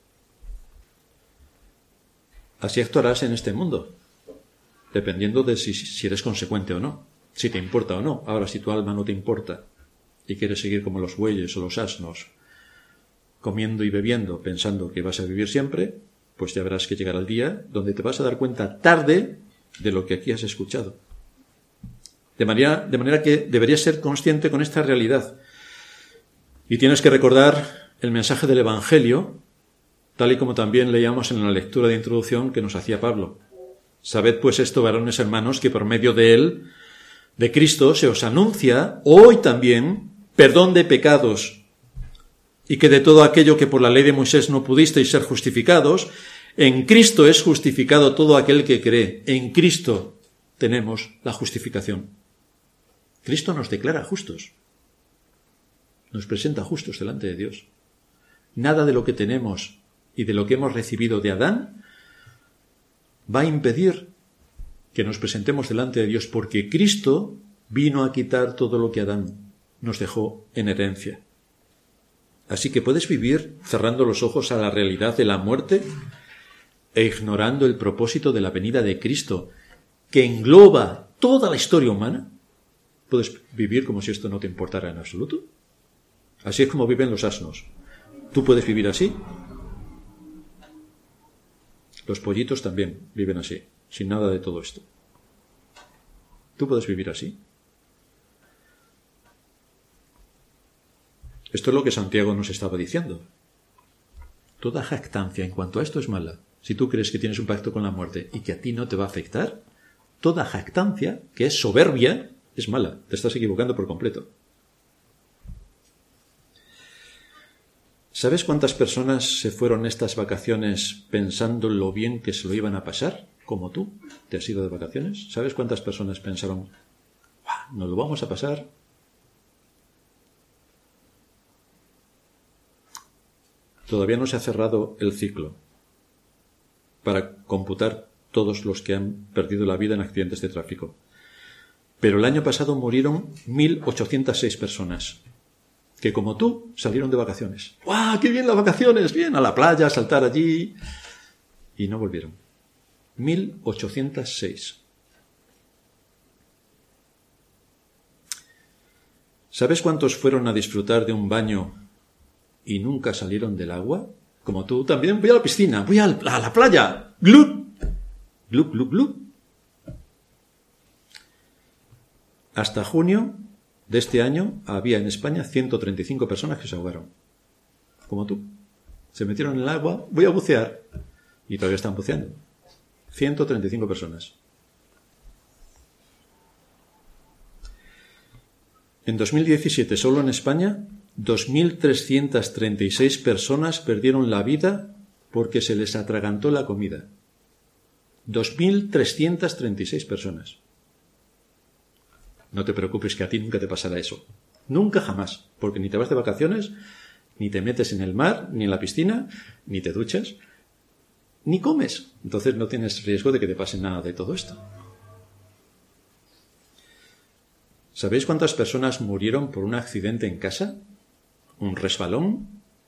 así actuarás en este mundo, dependiendo de si eres consecuente o no, si te importa o no. Ahora, si tu alma no te importa y quieres seguir como los bueyes o los asnos, comiendo y bebiendo, pensando que vas a vivir siempre, pues ya verás que llegará el día donde te vas a dar cuenta tarde de lo que aquí has escuchado. De manera que deberías ser consciente con esta realidad. Y tienes que recordar el mensaje del Evangelio, tal y como también leíamos en la lectura de introducción que nos hacía Pablo. Sabed pues esto, varones hermanos, que por medio de él, de Cristo, se os anuncia hoy también perdón de pecados, y que de todo aquello que por la ley de Moisés no pudisteis ser justificados, en Cristo es justificado todo aquel que cree. En Cristo tenemos la justificación. Cristo nos declara justos. Nos presenta justos delante de Dios. Nada de lo que tenemos y de lo que hemos recibido de Adán va a impedir que nos presentemos delante de Dios, porque Cristo vino a quitar todo lo que Adán nos dejó en herencia. Así que puedes vivir cerrando los ojos a la realidad de la muerte e ignorando el propósito de la venida de Cristo, que engloba toda la historia humana. Puedes vivir como si esto no te importara en absoluto. Así es como viven los asnos. ¿Tú puedes vivir así? Los pollitos también viven así, sin nada de todo esto. ¿Tú puedes vivir así? Esto es lo que Santiago nos estaba diciendo. Toda jactancia en cuanto a esto es mala. Si tú crees que tienes un pacto con la muerte y que a ti no te va a afectar, toda jactancia, que es soberbia, es mala. Te estás equivocando por completo. ¿Sabes cuántas personas se fueron estas vacaciones pensando en lo bien que se lo iban a pasar? Como tú, te has ido de vacaciones. ¿Sabes cuántas personas pensaron, nos lo vamos a pasar? Todavía no se ha cerrado el ciclo para computar todos los que han perdido la vida en accidentes de tráfico. Pero el año pasado murieron 1.806 personas que, como tú, salieron de vacaciones. ¡Guau! ¡Qué bien las vacaciones! Bien, a la playa, a saltar allí. Y no volvieron. 1.806. ¿Sabes cuántos fueron a disfrutar de un baño y nunca salieron del agua? Como tú también. Voy a la piscina, voy a la playa. ¡Glup! ¡Glup, glup, glup! Hasta junio de este año había en España 135 personas que se ahogaron. Como tú. Se metieron en el agua, voy a bucear. Y todavía están buceando. 135 personas. En 2017, solo en España, 2.336 personas perdieron la vida porque se les atragantó la comida. 2.336 personas. No te preocupes que a ti nunca te pasará eso. Nunca jamás. Porque ni te vas de vacaciones, ni te metes en el mar, ni en la piscina, ni te duchas, ni comes. Entonces no tienes riesgo de que te pase nada de todo esto. ¿Sabéis cuántas personas murieron por un accidente en casa? ¿Un resbalón?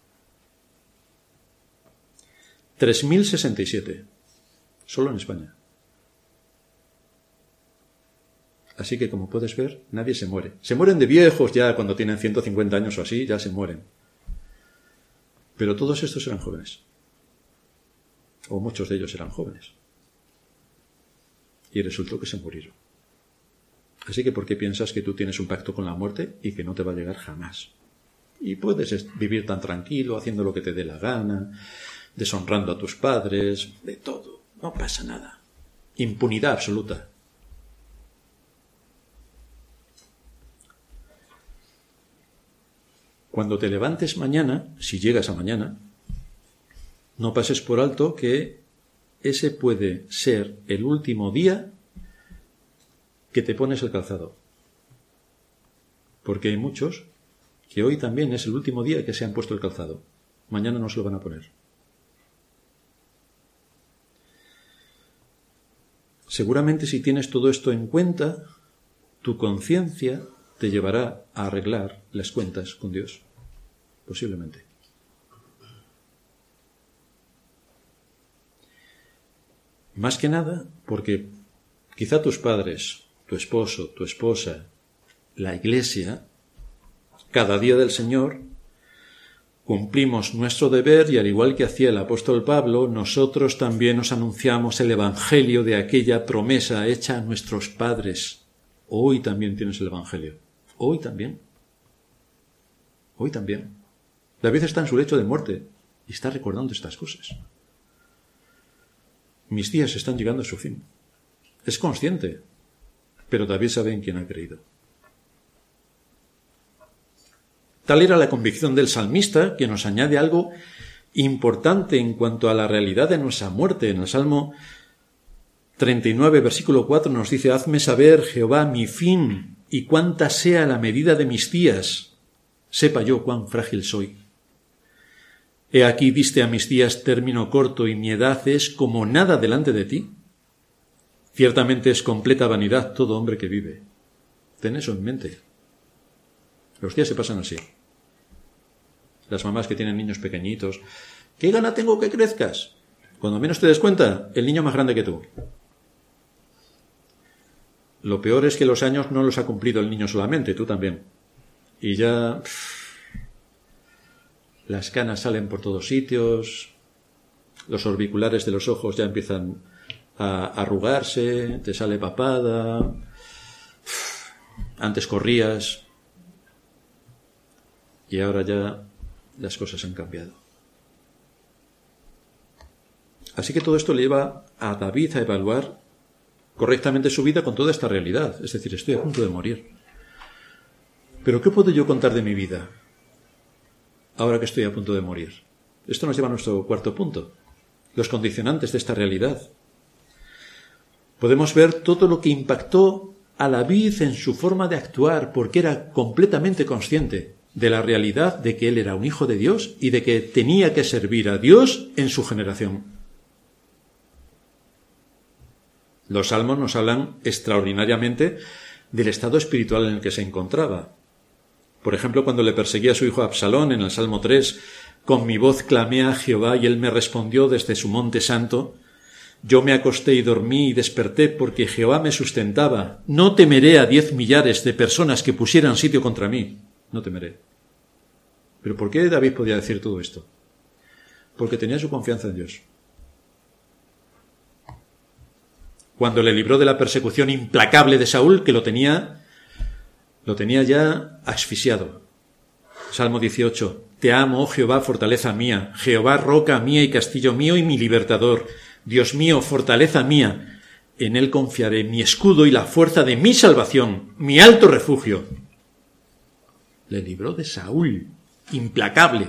3.067. Solo en España. Así que, como puedes ver, nadie se muere. Se mueren de viejos ya cuando tienen 150 años o así, ya se mueren. Pero todos estos eran jóvenes. O muchos de ellos eran jóvenes. Y resultó que se murieron. Así que, ¿por qué piensas que tú tienes un pacto con la muerte y que no te va a llegar jamás? Y puedes vivir tan tranquilo, haciendo lo que te dé la gana, deshonrando a tus padres, de todo. No pasa nada. Impunidad absoluta. Cuando te levantes mañana, si llegas a mañana, no pases por alto que ese puede ser el último día que te pones el calzado. Porque hay muchos que hoy también es el último día que se han puesto el calzado. Mañana no se lo van a poner. Seguramente si tienes todo esto en cuenta, tu conciencia te llevará a arreglar las cuentas con Dios. Posiblemente. Más que nada porque quizá tus padres, tu esposo, tu esposa, la Iglesia, cada día del Señor, cumplimos nuestro deber y al igual que hacía el apóstol Pablo, nosotros también os anunciamos el Evangelio de aquella promesa hecha a nuestros padres. Hoy también tienes el Evangelio. Hoy también. Hoy también. David está en su lecho de muerte y está recordando estas cosas. Mis días están llegando a su fin. Es consciente, pero David sabe en quién ha creído. Tal era la convicción del salmista, que nos añade algo importante en cuanto a la realidad de nuestra muerte. En el Salmo 39, versículo 4 nos dice: «Hazme saber, Jehová, mi fin, y cuánta sea la medida de mis días. Sepa yo cuán frágil soy. He aquí diste a mis días término corto, y mi edad es como nada delante de ti. Ciertamente es completa vanidad todo hombre que vive». Ten eso en mente. Los días se pasan así. Las mamás que tienen niños pequeñitos: ¿qué gana tengo que crezcas? Cuando menos te des cuenta, el niño más grande que tú. Lo peor es que los años no los ha cumplido el niño solamente, tú también. Y ya las canas salen por todos sitios, los orbiculares de los ojos ya empiezan a arrugarse, te sale papada, antes corrías y ahora ya las cosas han cambiado. Así que todo esto le lleva a David a evaluar correctamente su vida con toda esta realidad. Es decir, estoy a punto de morir. ¿Pero qué puedo yo contar de mi vida ahora que estoy a punto de morir? Esto nos lleva a nuestro cuarto punto. Los condicionantes de esta realidad. Podemos ver todo lo que impactó a David en su forma de actuar, porque era completamente consciente de la realidad de que él era un hijo de Dios y de que tenía que servir a Dios en su generación. Los salmos nos hablan extraordinariamente del estado espiritual en el que se encontraba. Por ejemplo, cuando le perseguía a su hijo Absalón en el Salmo 3, «Con mi voz clamé a Jehová y él me respondió desde su monte santo. Yo me acosté y dormí y desperté porque Jehová me sustentaba. No temeré a 10 millares de personas que pusieran sitio contra mí. No temeré». ¿Pero por qué David podía decir todo esto? Porque tenía su confianza en Dios. Cuando le libró de la persecución implacable de Saúl, que lo tenía ya asfixiado. Salmo 18. «Te amo, oh Jehová, fortaleza mía, Jehová, roca mía y castillo mío y mi libertador. Dios mío, fortaleza mía, en él confiaré, mi escudo y la fuerza de mi salvación, mi alto refugio». Le libró de Saúl, implacable.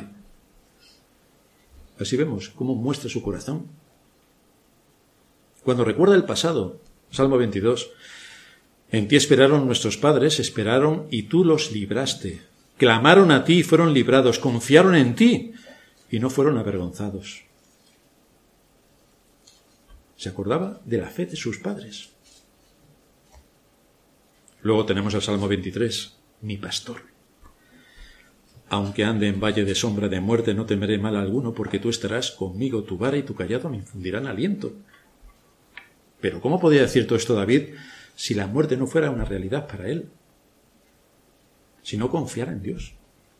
Así vemos cómo muestra su corazón. Cuando recuerda el pasado, Salmo 22, «En ti esperaron nuestros padres, esperaron y tú los libraste. Clamaron a ti y fueron librados, confiaron en ti y no fueron avergonzados». Se acordaba de la fe de sus padres. Luego tenemos el Salmo 23, «Mi pastor. Aunque ande en valle de sombra de muerte, no temeré mal alguno, porque tú estarás conmigo, tu vara y tu cayado me infundirán aliento». Pero ¿cómo podía decir todo esto David si la muerte no fuera una realidad para él? Si no confiara en Dios.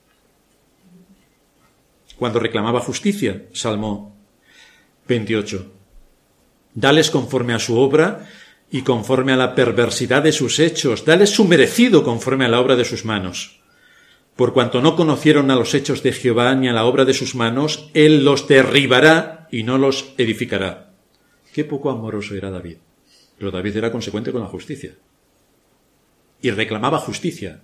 Cuando reclamaba justicia, Salmo 28, «Dales conforme a su obra y conforme a la perversidad de sus hechos, dales su merecido conforme a la obra de sus manos. Por cuanto no conocieron a los hechos de Jehová ni a la obra de sus manos, él los derribará y no los edificará». Qué poco amoroso era David. Pero David era consecuente con la justicia. Y reclamaba justicia.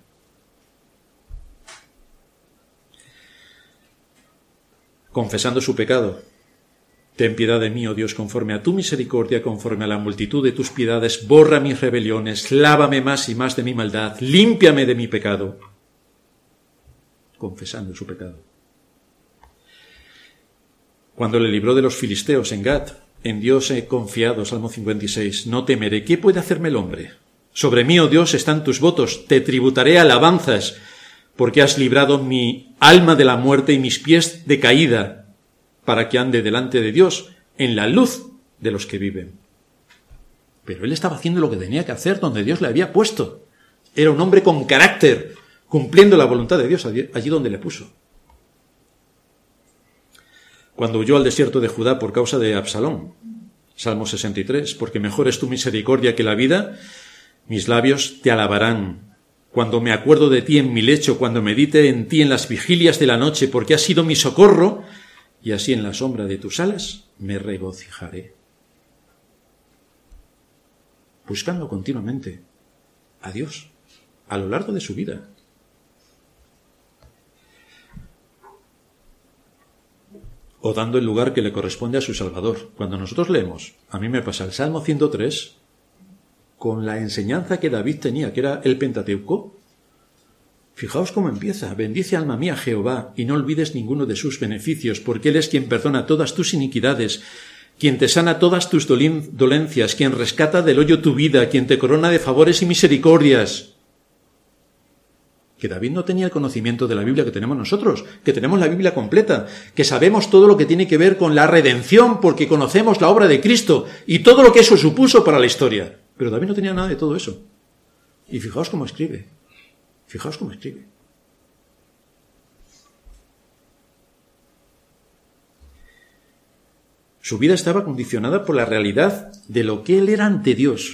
Confesando su pecado. «Ten piedad de mí, oh Dios, conforme a tu misericordia, conforme a la multitud de tus piedades, borra mis rebeliones, lávame más y más de mi maldad, límpiame de mi pecado». Confesando su pecado. Cuando le libró de los filisteos en Gat, En Dios he confiado, Salmo 56. No temeré. ¿Qué puede hacerme el hombre? Sobre mí, oh Dios, están tus votos. Te tributaré alabanzas, porque has librado mi alma de la muerte y mis pies de caída, para que ande delante de Dios en la luz de los que viven. Pero él estaba haciendo lo que tenía que hacer donde Dios le había puesto. Era un hombre con carácter, cumpliendo la voluntad de Dios allí donde le puso. Cuando huyó al desierto de Judá por causa de Absalón, Salmo 63, porque mejor es tu misericordia que la vida, mis labios te alabarán. Cuando me acuerdo de ti en mi lecho, cuando medite en ti en las vigilias de la noche, porque has sido mi socorro, y así en la sombra de tus alas me regocijaré. Buscando continuamente a Dios a lo largo de su vida. O dando el lugar que le corresponde a su Salvador. Cuando nosotros leemos, a mí me pasa el Salmo 103, con la enseñanza que David tenía, que era el Pentateuco. Fijaos cómo empieza. Bendice alma mía Jehová, y no olvides ninguno de sus beneficios, porque Él es quien perdona todas tus iniquidades, quien te sana todas tus dolencias, quien rescata del hoyo tu vida, quien te corona de favores y misericordias. Que David no tenía el conocimiento de la Biblia que tenemos nosotros, que tenemos la Biblia completa, que sabemos todo lo que tiene que ver con la redención porque conocemos la obra de Cristo y todo lo que eso supuso para la historia. Pero David no tenía nada de todo eso. Y fijaos cómo escribe. Fijaos cómo escribe. Su vida estaba condicionada por la realidad de lo que él era ante Dios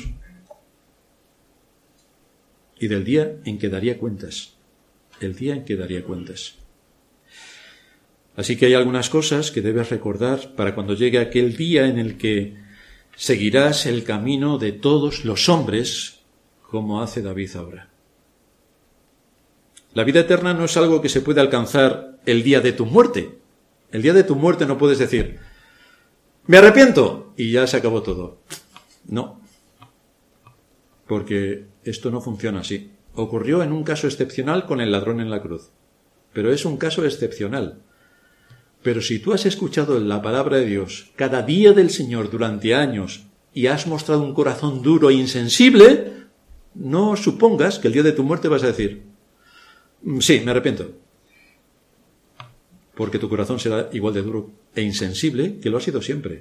y del día en que daría cuentas. El día en que daría cuentas. Así que hay algunas cosas que debes recordar para cuando llegue aquel día en el que seguirás el camino de todos los hombres, como hace David ahora. La vida eterna no es algo que se puede alcanzar el día de tu muerte. El día de tu muerte no puedes decir, me arrepiento, y ya se acabó todo. No, porque esto no funciona así. Ocurrió en un caso excepcional con el ladrón en la cruz, pero es un caso excepcional. Pero si tú has escuchado la palabra de Dios cada día del Señor durante años y has mostrado un corazón duro e insensible, no supongas que el día de tu muerte vas a decir, sí, me arrepiento. Porque tu corazón será igual de duro e insensible que lo ha sido siempre.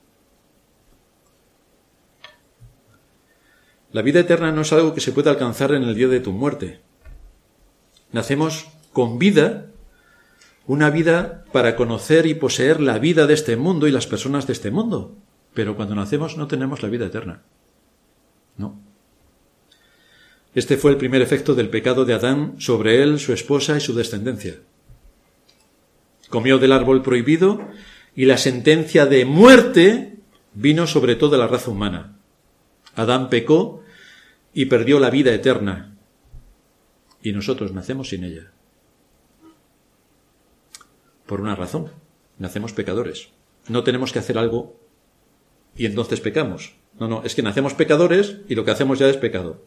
La vida eterna no es algo que se pueda alcanzar en el día de tu muerte. Nacemos con vida, una vida para conocer y poseer la vida de este mundo y las personas de este mundo. Pero cuando nacemos no tenemos la vida eterna. No. Este fue el primer efecto del pecado de Adán sobre él, su esposa y su descendencia. Comió del árbol prohibido y la sentencia de muerte vino sobre toda la raza humana. Adán pecó y perdió la vida eterna. Y nosotros nacemos sin ella. Por una razón. Nacemos pecadores. No tenemos que hacer algo y entonces pecamos. No, es que nacemos pecadores y lo que hacemos ya es pecado.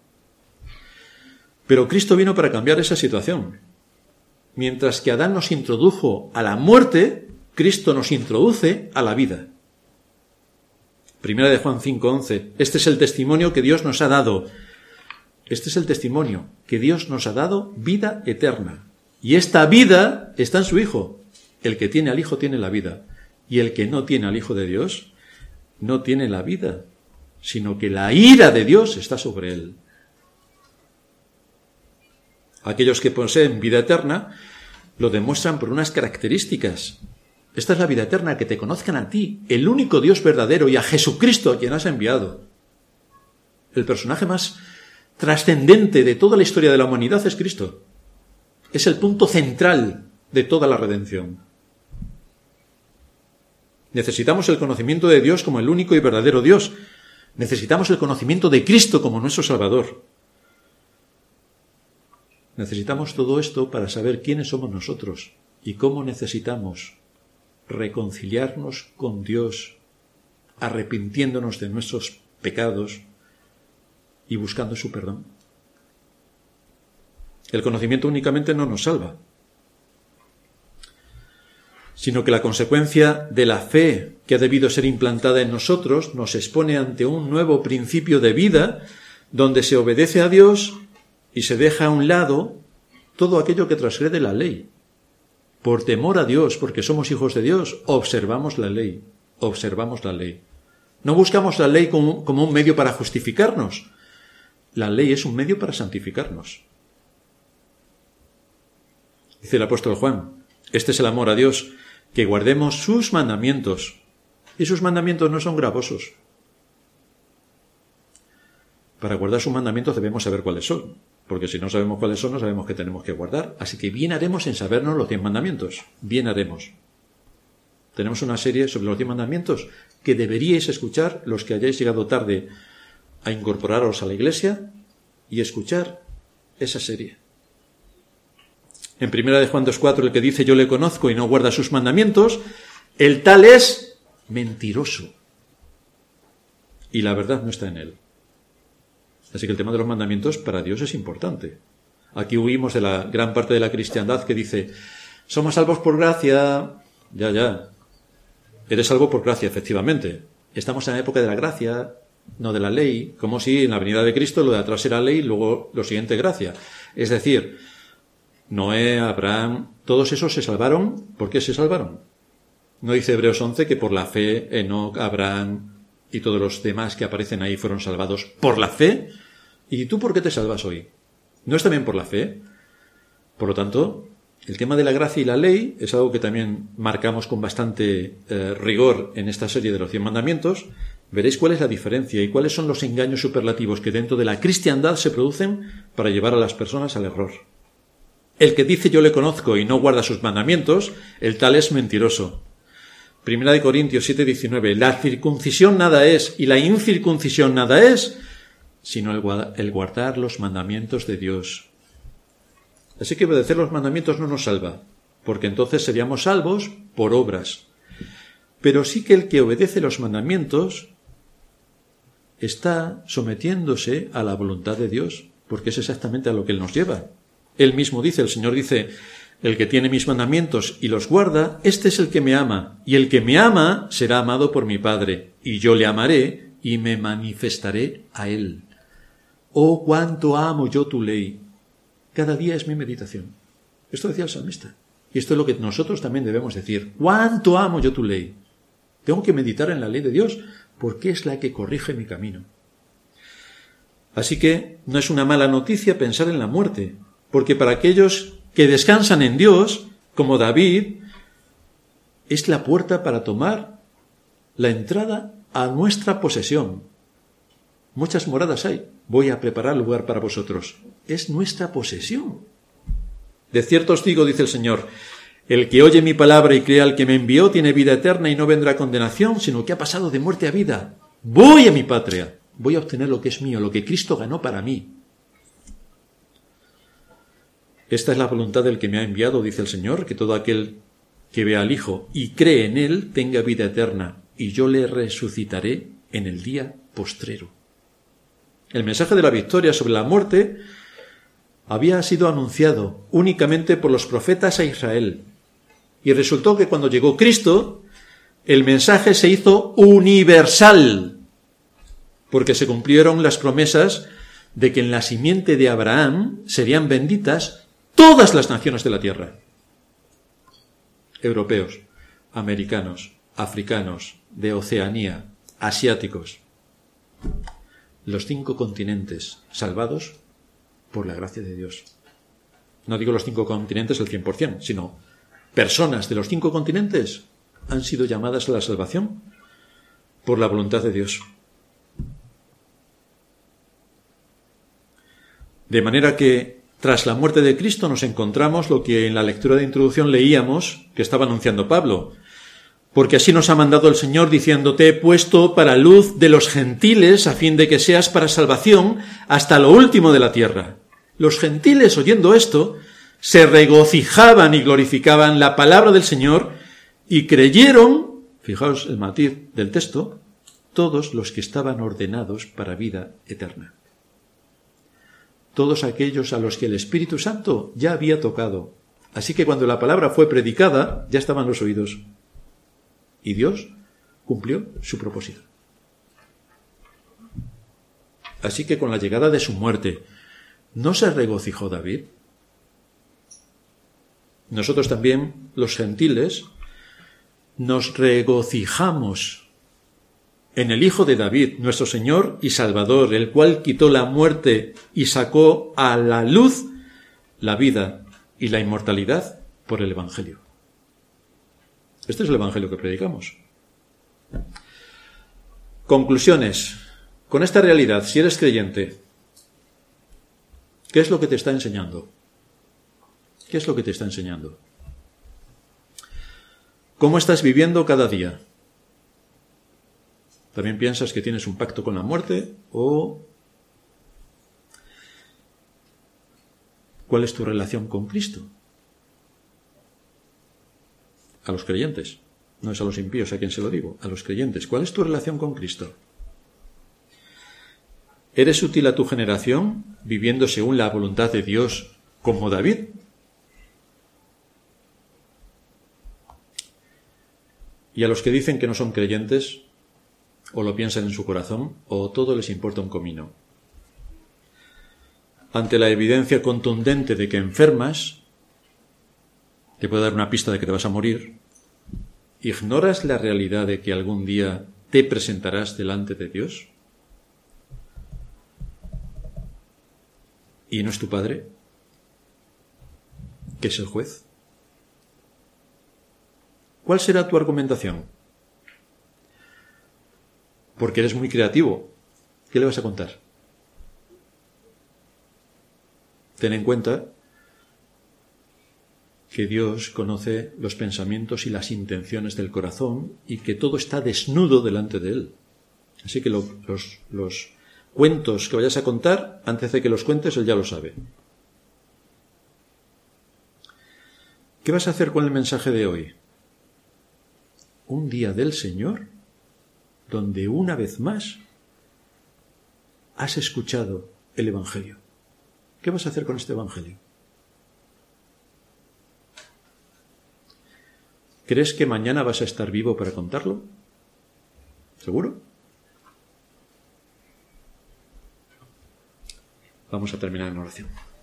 Pero Cristo vino para cambiar esa situación. Mientras que Adán nos introdujo a la muerte, Cristo nos introduce a la vida. Primera de Juan 5:11. Este es el testimonio que Dios nos ha dado. Este es el testimonio que Dios nos ha dado, vida eterna. Y esta vida está en su Hijo. El que tiene al Hijo tiene la vida. Y el que no tiene al Hijo de Dios no tiene la vida, sino que la ira de Dios está sobre él. Aquellos que poseen vida eterna lo demuestran por unas características. Esta es la vida eterna, que te conozcan a ti, el único Dios verdadero, y a Jesucristo a quien has enviado. El personaje más trascendente de toda la historia de la humanidad es Cristo. Es el punto central de toda la redención. Necesitamos el conocimiento de Dios como el único y verdadero Dios. Necesitamos el conocimiento de Cristo como nuestro Salvador. Necesitamos todo esto para saber quiénes somos nosotros y cómo necesitamos reconciliarnos con Dios, arrepintiéndonos de nuestros pecados y buscando su perdón. El conocimiento únicamente no nos salva. sino que la consecuencia de la fe que ha debido ser implantada en nosotros nos expone ante un nuevo principio de vida donde se obedece a Dios y se deja a un lado todo aquello que transgrede la ley. Por temor a Dios, porque somos hijos de Dios, observamos la ley. No buscamos la ley como un medio para justificarnos. La ley es un medio para santificarnos. Dice el apóstol Juan, este es el amor a Dios, que guardemos sus mandamientos. Y sus mandamientos no son gravosos. Para guardar sus mandamientos debemos saber cuáles son, porque si no sabemos cuáles son, no sabemos qué tenemos que guardar. Así que bien haremos en sabernos los 10 mandamientos. Bien haremos. Tenemos una serie sobre los 10 mandamientos que deberíais escuchar los que hayáis llegado tarde a incorporaros a la iglesia y escuchar esa serie. En 1 de Juan 2:4, el que dice yo le conozco y no guarda sus mandamientos, el tal es mentiroso. Y la verdad no está en él. Así que el tema de los mandamientos para Dios es importante. Aquí huimos de la gran parte de la cristiandad que dice, somos salvos por gracia. Ya. Eres salvo por gracia, efectivamente. Estamos en la época de la gracia, no de la ley, como si en la venida de Cristo lo de atrás era ley y luego lo siguiente gracia. Es decir, Noé, Abraham, todos esos se salvaron. ¿Por qué se salvaron? ¿No dice Hebreos 11 que por la fe Enoc, Abraham y todos los demás que aparecen ahí fueron salvados por la fe? ¿Y tú por qué te salvas hoy? ¿No es también por la fe? Por lo tanto, el tema de la gracia y la ley es algo que también marcamos con bastante rigor en esta serie de los 10 mandamientos. Veréis cuál es la diferencia y cuáles son los engaños superlativos que dentro de la cristiandad se producen para llevar a las personas al error. El que dice yo le conozco y no guarda sus mandamientos, el tal es mentiroso. 1 Corintios 7:19, la circuncisión nada es y la incircuncisión nada es, sino el guardar los mandamientos de Dios. Así que obedecer los mandamientos no nos salva, porque entonces seríamos salvos por obras. Pero sí que el que obedece los mandamientos está sometiéndose a la voluntad de Dios, porque es exactamente a lo que Él nos lleva. Él mismo dice, el Señor dice, el que tiene mis mandamientos y los guarda, este es el que me ama, y el que me ama será amado por mi Padre, y yo le amaré y me manifestaré a él. Oh, cuánto amo yo tu ley. Cada día es mi meditación. Esto decía el salmista. Y esto es lo que nosotros también debemos decir. Cuánto amo yo tu ley. Tengo que meditar en la ley de Dios, porque es la que corrige mi camino. Así que no es una mala noticia pensar en la muerte, porque para aquellos que descansan en Dios, como David, es la puerta para tomar la entrada a nuestra posesión. Muchas moradas hay. Voy a preparar lugar para vosotros. Es nuestra posesión. De cierto os digo, dice el Señor, el que oye mi palabra y crea al que me envió tiene vida eterna y no vendrá condenación, sino que ha pasado de muerte a vida. Voy a mi patria. Voy a obtener lo que es mío, lo que Cristo ganó para mí. Esta es la voluntad del que me ha enviado, dice el Señor, que todo aquel que vea al Hijo y cree en Él tenga vida eterna, y yo le resucitaré en el día postrero. El mensaje de la victoria sobre la muerte había sido anunciado únicamente por los profetas a Israel, y resultó que cuando llegó Cristo, el mensaje se hizo universal, porque se cumplieron las promesas de que en la simiente de Abraham serían benditas todas las naciones de la tierra. Europeos, americanos, africanos, de Oceanía, asiáticos. Los 5 continentes salvados por la gracia de Dios. No digo los 5 continentes al 100%, sino personas de los 5 continentes han sido llamadas a la salvación por la voluntad de Dios. De manera que tras la muerte de Cristo nos encontramos lo que en la lectura de introducción leíamos que estaba anunciando Pablo. Porque así nos ha mandado el Señor diciendo, te he puesto para luz de los gentiles a fin de que seas para salvación hasta lo último de la tierra. Los gentiles, oyendo esto, se regocijaban y glorificaban la palabra del Señor y creyeron, fijaos el matiz del texto, todos los que estaban ordenados para vida eterna. Todos aquellos a los que el Espíritu Santo ya había tocado, Así que cuando la palabra fue predicada, ya estaban los oídos. Y Dios cumplió su propósito. Así que con la llegada de su muerte, ¿no se regocijó David? Nosotros también, los gentiles, nos regocijamos en el Hijo de David, nuestro Señor y Salvador, el cual quitó la muerte y sacó a la luz la vida y la inmortalidad por el Evangelio. Este es el Evangelio que predicamos. Conclusiones. Con esta realidad, si eres creyente, ¿qué es lo que te está enseñando? ¿Qué es lo que te está enseñando? ¿Cómo estás viviendo cada día? ¿También piensas que tienes un pacto con la muerte? ¿O cuál es tu relación con Cristo? A los creyentes. No es a los impíos a quien se lo digo. A los creyentes. ¿Cuál es tu relación con Cristo? ¿Eres útil a tu generación viviendo según la voluntad de Dios como David? Y a los que dicen que no son creyentes, o lo piensan en su corazón, o todo les importa un comino. Ante la evidencia contundente de que enfermas, te puede dar una pista de que te vas a morir, ¿ignoras la realidad de que algún día te presentarás delante de Dios? ¿Y no es tu Padre, que es el juez? ¿Cuál será tu argumentación? Porque eres muy creativo. ¿Qué le vas a contar? Ten en cuenta que Dios conoce los pensamientos y las intenciones del corazón y que todo está desnudo delante de Él. Así que los cuentos que vayas a contar, antes de que los cuentes, Él ya lo sabe. ¿Qué vas a hacer con el mensaje de hoy? Un día del Señor, donde una vez más has escuchado el Evangelio. ¿Qué vas a hacer con este Evangelio? ¿Crees que mañana vas a estar vivo para contarlo? ¿Seguro? Vamos a terminar en oración.